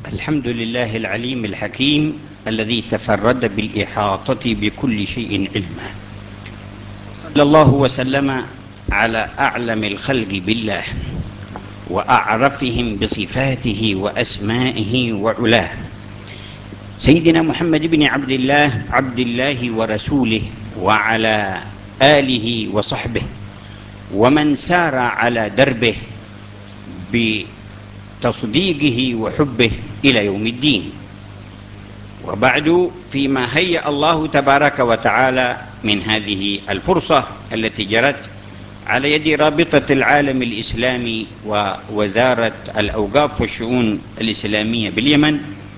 الحمد لله العليم الحكيم الذي تفرد بالإحاطة بكل شيء علما. صلى الله وسلم على أعلم الخلق بالله وأعرفهم بصفاته وأسمائه وعلاه، سيدنا محمد بن عبد الله ورسوله، وعلى آله وصحبه ومن سار على دربه بتصديقه وحبه إلى يوم الدين. وبعد، فيما هيأ الله تبارك وتعالى من هذه الفرصة التي جرت على يد رابطة العالم الإسلامي ووزارة الأوقاف والشؤون الإسلامية باليمن،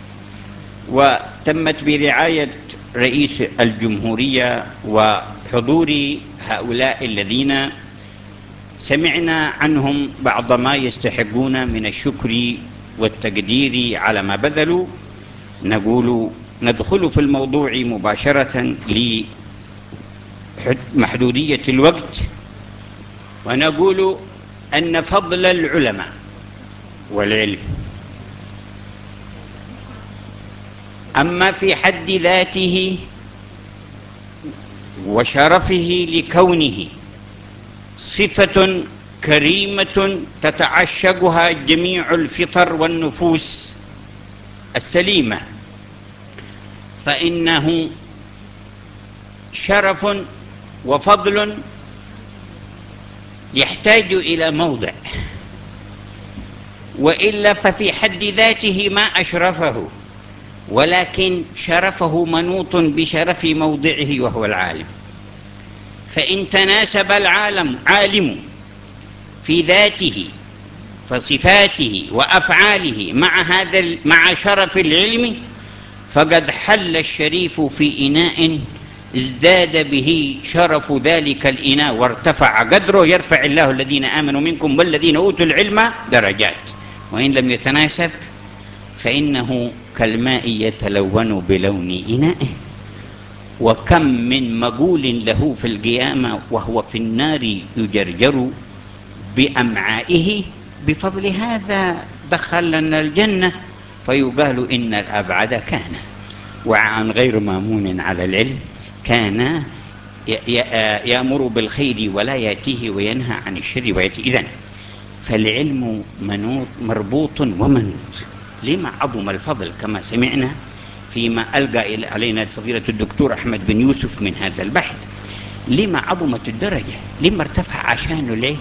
وتمت برعاية رئيس الجمهورية وحضور هؤلاء الذين سمعنا عنهم بعض ما يستحقون من الشكر والتقدير على ما بذلوا، ندخل في الموضوع مباشرة لمحدودية الوقت، ونقول أن فضل العلماء والعلم أما في حد ذاته وشرفه لكونه صفة كريمة تتعشقها جميع الفطر والنفوس السليمة، فإنه شرف وفضل يحتاج إلى موضع، وإلا ففي حد ذاته ما أشرفه، ولكن شرفه منوط بشرف موضعه وهو العالم. فإن تناسب عالم في ذاته فصفاته وأفعاله مع شرف العلم، فقد حل الشريف في إناء ازداد به شرف ذلك الإناء وارتفع قدره، يرفع الله الذين آمنوا منكم والذين أوتوا العلم درجات. وإن لم يتناسب فإنه كالماء يتلون بلون إنائه، وكم من مقول له في القيامة وهو في النار يجرجر بأمعائه بفضل هذا دخلنا الجنة، فيقال إن الأبعد كان وعن غير مامون على العلم، كان يأمر بالخير ولا يأتيه وينهى عن الشر ويأتي. إذن فالعلم مربوط ومنوط. لما عظم الفضل كما سمعنا فيما ألقى علينا فضيلة الدكتور أحمد بن يوسف من هذا البحث، لما عظمت الدرجة، لما ارتفع عشان العلم؟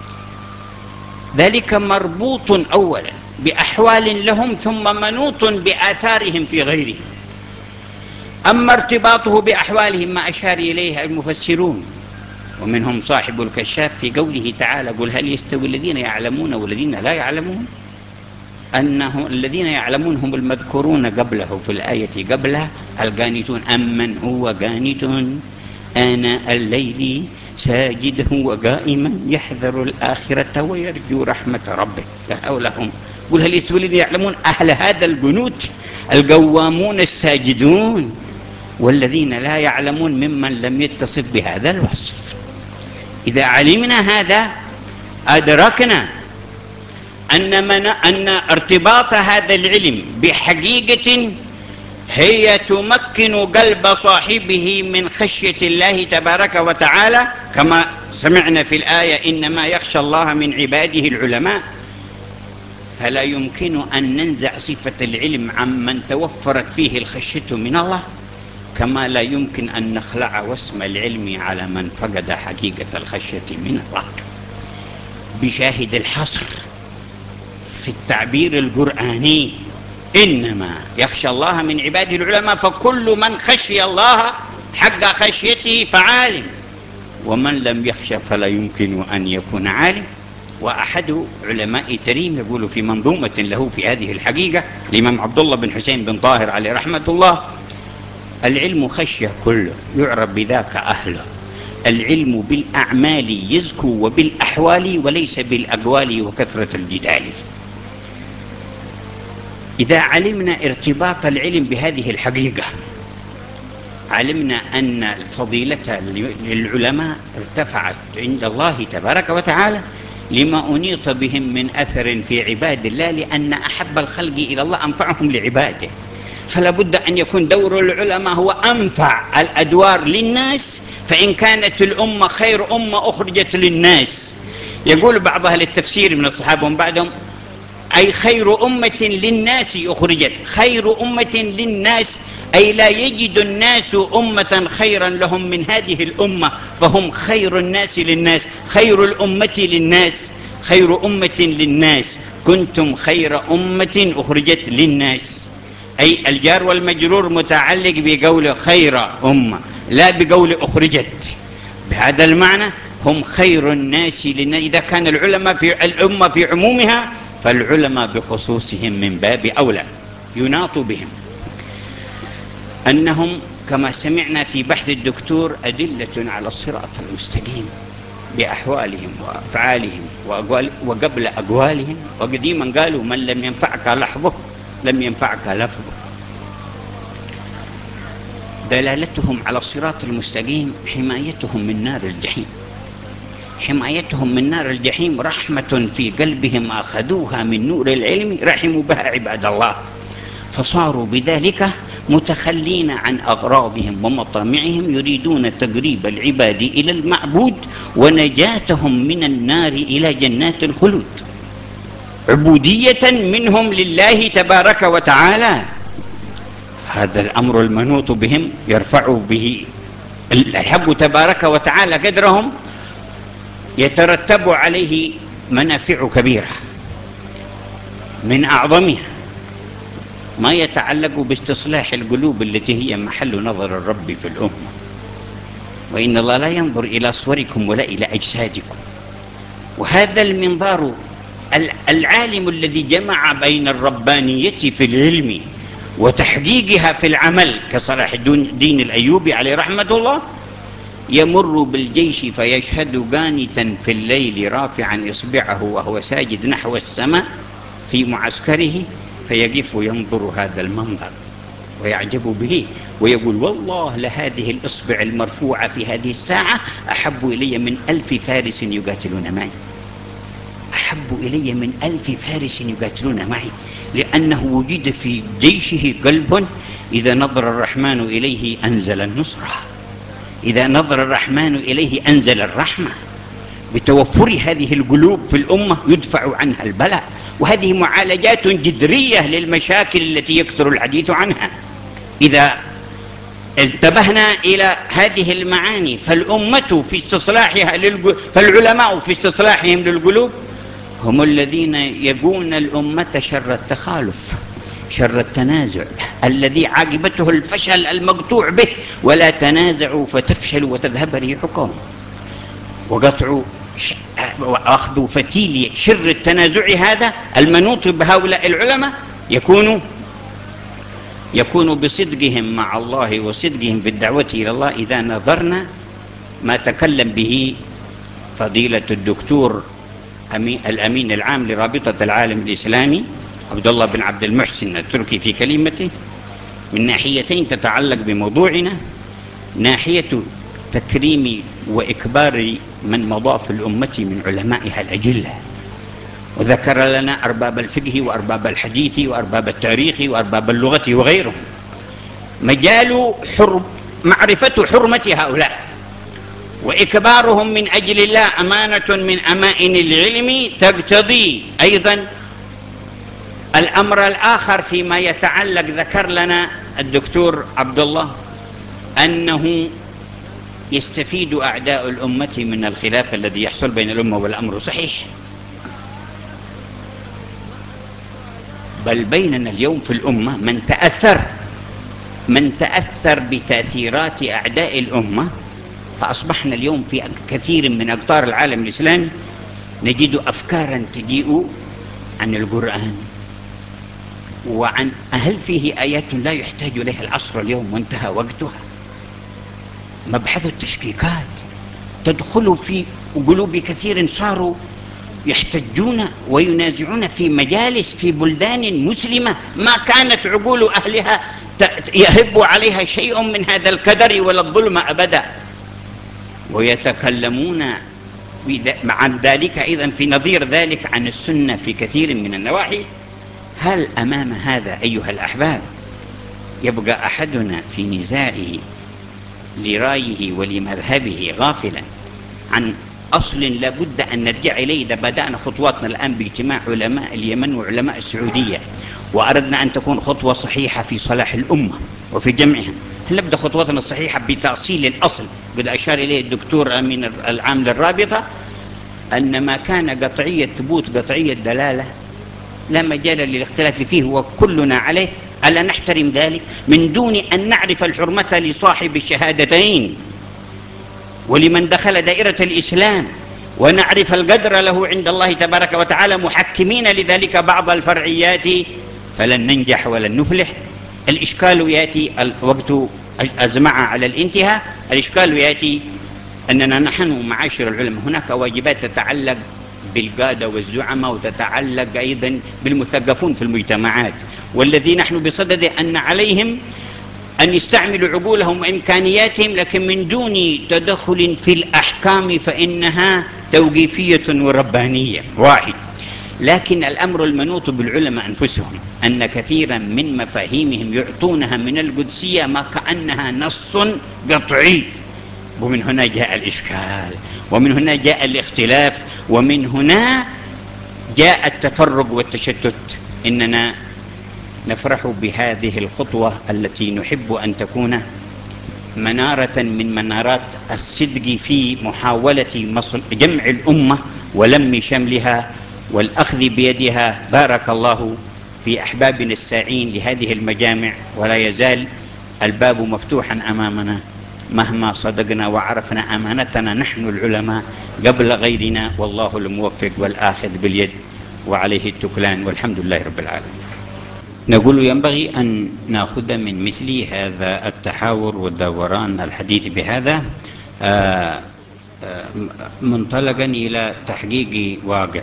ذلك مربوط أولا بأحوال لهم، ثم منوط بآثارهم في غيرهم. أما ارتباطه بأحوالهم ما أشار إليه المفسرون، ومنهم صاحب الكشاف في قوله تعالى: قل هل يستوي الذين يعلمون والذين لا يعلمون؟ أنه الذين يعلمون هم المذكورون قبله في الآية قبلها القانتون، أمن هو قانت آناء الليل ساجدا وقائما يحذر الآخرة ويرجو رحمة ربه. هؤلاء هم. قل هل يستوي الذين يعلمون أهل هذا القنوت القوامون الساجدون، والذين لا يعلمون ممن لم يتصف بهذا الوصف. إذا علمنا هذا أدركنا أن ارتباط هذا العلم بحقيقة هي تمكن قلب صاحبه من خشية الله تبارك وتعالى، كما سمعنا في الآية: إنما يخشى الله من عباده العلماء. فلا يمكن أن ننزع صفة العلم عمن توفرت فيه الخشية من الله، كما لا يمكن أن نخلع واسم العلم على من فقد حقيقة الخشية من الله. بشاهد الحصر في التعبير القرآني: إنما يخشى الله من عباده العلماء، فكل من خشي الله حق خشيته فعالم، ومن لم يخشى فلا يمكن أن يكون عالم. وأحد علماء تريم يقول في منظومة له في هذه الحقيقة، الإمام عبد الله بن حسين بن طاهر عليه رحمة الله: العلم خشية كله يعرف بذاك أهله، العلم بالأعمال يزكو وبالأحوال وليس بالأقوال وكثرة الجدال. إذا علمنا ارتباط العلم بهذه الحقيقة، علمنا أن الفضيلة للعلماء ارتفعت عند الله تبارك وتعالى لما أنيط بهم من أثر في عباد الله، لأن أحب الخلق إلى الله أنفعهم لعباده. فلا بد أن يكون دور العلماء هو أنفع الأدوار للناس. فإن كانت الأمة خير أمة أخرجت للناس، يقول بعض أهل التفسير من الصحابة ومن بعدهم، أي خير أمة للناس أخرجت. خير أمة للناس أي لا يجد الناس أمة خيرا لهم من هذه الأمة، فهم خير الناس للناس. خير الأمة للناس، خير أمة للناس، كنتم خير أمة أخرجت للناس. أي الجار والمجرور متعلق بقول خير أمة لا بقول أخرجت. بهذا المعنى هم خير الناس للناس. إذا كان العلماء في الأمة في عمومها، فالعلماء بخصوصهم من باب أولى. يناط بهم أنهم كما سمعنا في بحث الدكتور أدلة على الصراط المستقيم بأحوالهم وأفعالهم وقبل أقوالهم. وقديما قالوا من لم ينفعك لحظه لم ينفعك لفظه. دلالتهم على الصراط المستقيم حمايتهم من نار الجحيم. حمايتهم من نار الجحيم رحمة في قلبهم أخذوها من نور العلم رحموا بها عباد الله، فصاروا بذلك متخلين عن أغراضهم ومطامعهم، يريدون تقريب العباد إلى المعبود ونجاتهم من النار إلى جنات الخلود، عبودية منهم لله تبارك وتعالى. هذا الأمر المنوط بهم يرفع به الحق تبارك وتعالى قدرهم، يترتب عليه منافع كبيرة. من أعظمها ما يتعلق باستصلاح القلوب التي هي محل نظر الرب في الأمة. وإن الله لا ينظر إلى صوركم ولا إلى أجسادكم. وهذا المنظار العالم الذي جمع بين الربانية في العلم وتحقيقها في العمل كصلاح الدين الأيوبي عليه رحمة الله، يمر بالجيش فيشهد قانتا في الليل رافعا إصبعه وهو ساجد نحو السماء في معسكره، فيقف ينظر هذا المنظر ويعجب به ويقول والله لهذه الإصبع المرفوعة في هذه الساعة أحب إلي من 1000 فارس يقاتلون معي. أحب إلي من 1000 فارس يقاتلون معي، لأنه وجد في جيشه قلب إذا نظر الرحمن إليه أنزل النصرة، إذا نظر الرحمن إليه أنزل الرحمة. بتوفر هذه القلوب في الأمة يدفع عنها البلاء. وهذه معالجات جذرية للمشاكل التي يكثر الحديث عنها. إذا انتبهنا إلى هذه المعاني فالأمة في استصلاحها فالعلماء في استصلاحهم للقلوب هم الذين يقون الأمة شر التخالف، شر التنازع الذي عاقبته الفشل المقطوع به. ولا تنازعوا فتفشلوا وتذهب ريحكم. وقطع وأخذ فتيل شر التنازع هذا المنوط بهؤلاء العلماء يكون بصدقهم مع الله وصدقهم في الدعوة إلى الله. إذا نظرنا ما تكلم به فضيلة الدكتور الأمين العام لرابطة العالم الإسلامي عبد الله بن عبد المحسن التركي في كلمته من ناحيتين تتعلق بموضوعنا: ناحية تكريم وإكبار من مضى في الأمة من علمائها الأجلة، وذكر لنا أرباب الفقه وأرباب الحديث وأرباب التاريخ وأرباب اللغة وغيرهم. مجال معرفة حرمة هؤلاء وإكبارهم من أجل الله أمانة من أمائن العلم، تقتضي أيضا الأمر الآخر فيما يتعلق. ذكر لنا الدكتور عبد الله أنه يستفيد أعداء الأمة من الخلاف الذي يحصل بين الأمة، والأمر صحيح. بل بيننا اليوم في الأمة من تأثر بتأثيرات أعداء الأمة، فأصبحنا اليوم في كثير من أقطار العالم الإسلامي نجد أفكارا تجيء عن القرآن وعن هل فيه آيات لا يحتاج إليها العصر اليوم وانتهى وقتها. مبحث التشكيكات تدخل في قلوب كثير، صاروا يحتجون وينازعون في مجالس في بلدان مسلمة ما كانت عقول أهلها يهب عليها شيء من هذا الكدر ولا الظلم أبدا، ويتكلمون مع ذلك أيضا في نظير ذلك عن السنة في كثير من النواحي. هل أمام هذا أيها الأحباب يبقى أحدنا في نزاعه لرأيه ولمذهبه غافلا عن أصل لابد أن نرجع إليه؟ إذا بدأنا خطواتنا الآن باجتماع علماء اليمن وعلماء السعودية وأردنا أن تكون خطوة صحيحة في صلاح الأمة وفي جمعها، هل نبدأ خطواتنا الصحيحة بتأصيل الأصل؟ قد أشار إليه الدكتور أمين العام للرابطة أن ما كان قطعي الثبوت قطعي الدلالة لا مجال للاختلاف فيه وكلنا عليه، ألا نحترم ذلك من دون أن نعرف الحرمة لصاحب الشهادتين ولمن دخل دائرة الإسلام، ونعرف القدر له عند الله تبارك وتعالى، محكمين لذلك بعض الفرعيات، فلن ننجح ولن نفلح. الإشكال يأتي الوقت أزمع على الانتهاء. الإشكال يأتي أننا نحن معاشر العلماء هناك واجبات تتعلق بالقادة والزعماء وتتعلق أيضا بالمثقفون في المجتمعات، والذي نحن بصدد أن عليهم أن يستعملوا عقولهم وإمكانياتهم لكن من دون تدخل في الأحكام فإنها توقيفية وربانية واحد. لكن الأمر المنوط بالعلماء أنفسهم أن كثيرا من مفاهيمهم يعطونها من القدسية ما كأنها نص قطعي، ومن هنا جاء الإشكال، ومن هنا جاء الاختلاف، ومن هنا جاء التفرق والتشتت. إننا نفرح بهذه الخطوة التي نحب أن تكون منارة من منارات الصدق في محاولة جمع الأمة ولم شملها والأخذ بيدها. بارك الله في أحبابنا الساعين لهذه المجامع، ولا يزال الباب مفتوحا أمامنا مهما صدقنا وعرفنا أمانتنا نحن العلماء قبل غيرنا، والله الموفق والآخذ باليد وعليه التكلان، والحمد لله رب العالمين. نقول ينبغي أن نأخذ من مثل هذا التحاور والدوران الحديث بهذا منطلقا إلى تحقيق واقع.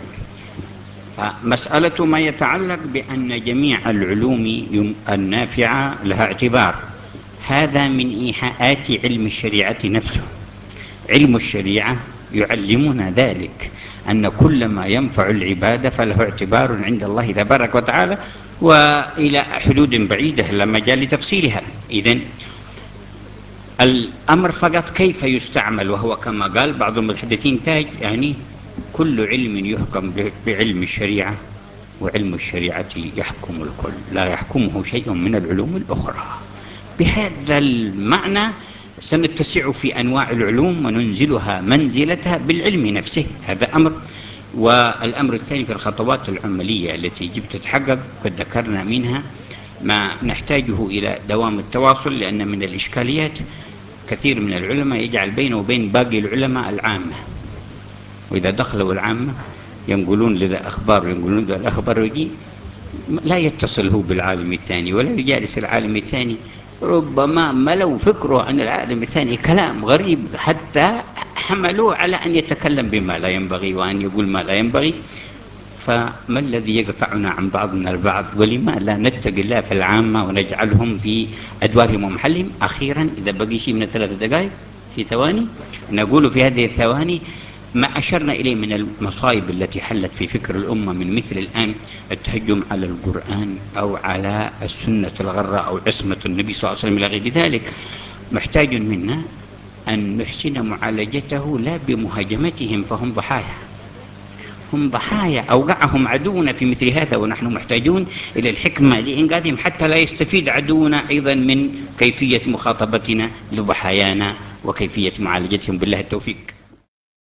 مسألة ما يتعلق بأن جميع العلوم النافعة لها اعتبار، هذا من إيحاءات علم الشريعة نفسه. علم الشريعة يعلمنا ذلك، أن كل ما ينفع العباد فله اعتبار عند الله تبارك وتعالى، وإلى حدود بعيدة لا مجال لتفصيلها. إذن الأمر فقط كيف يستعمل، وهو كما قال بعض المتحدثين تاج، يعني كل علم يحكم بعلم الشريعة، وعلم الشريعة يحكم الكل، لا يحكمه شيء من العلوم الأخرى. بهذا المعنى سنتسع في أنواع العلوم وننزلها منزلتها بالعلم نفسه، هذا أمر. والأمر الثاني في الخطوات العملية التي يجب تتحقق، قد ذكرنا منها ما نحتاجه إلى دوام التواصل، لأن من الإشكاليات كثير من العلماء يجعل بينه وبين باقي العلماء العامة، وإذا دخلوا العامة ينقلون لذا أخبار وينقلون ذا الأخبار، ويجي لا يتصل هو بالعالم الثاني ولا يجالس العالم الثاني، ربما ملوا فكره عن العالم الثاني كلام غريب حتى حملوه على أن يتكلم بما لا ينبغي وأن يقول ما لا ينبغي. فما الذي يقطعنا عن بعضنا البعض؟ ولما لا نتقي الله في العامة ونجعلهم في أدوارهم ومحلهم؟ أخيرا إذا بقي شيء من 3 دقائق في ثواني، نقول في هذه الثواني ما أشرنا إليه من المصائب التي حلت في فكر الأمة، من مثل الآن التهجم على القرآن أو على السنة الغراء أو عصمة النبي صلى الله عليه وسلم إلى غير ذلك. محتاج منا أن نحسن معالجته لا بمهاجمتهم، فهم ضحايا، هم ضحايا أوقعهم عدونا في مثل هذا، ونحن محتاجون إلى الحكمة لإنقاذهم حتى لا يستفيد عدونا أيضا من كيفية مخاطبتنا لضحايانا وكيفية معالجتهم. بالله التوفيق.